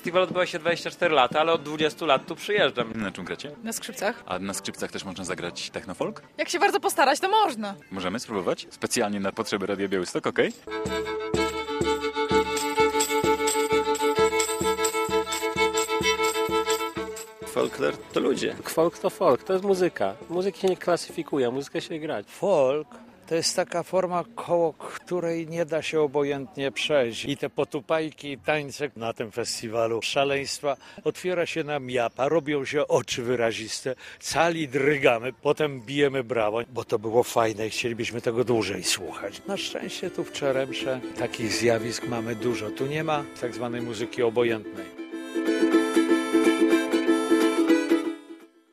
festiwal odbywa się 24 lata, ale od 20 lat tu przyjeżdżam. Na czym gracie? Na skrzypcach. A na skrzypcach też można zagrać technofolk? Jak się bardzo postarać, to można. Możemy spróbować? Specjalnie na potrzeby Radia Białystok, okej? Folklor to ludzie. Folk to folk, to jest muzyka. Muzyki się nie klasyfikuje, muzykę się grać. Folk to jest taka forma, koło której nie da się obojętnie przejść. I te potupajki, tańce na tym festiwalu, szaleństwa, otwiera się nam japa, robią się oczy wyraziste, cali drgamy, potem bijemy brawo, bo to było fajne i chcielibyśmy tego dłużej słuchać. Na szczęście tu w Czeremsze takich zjawisk mamy dużo. Tu nie ma tak zwanej muzyki obojętnej.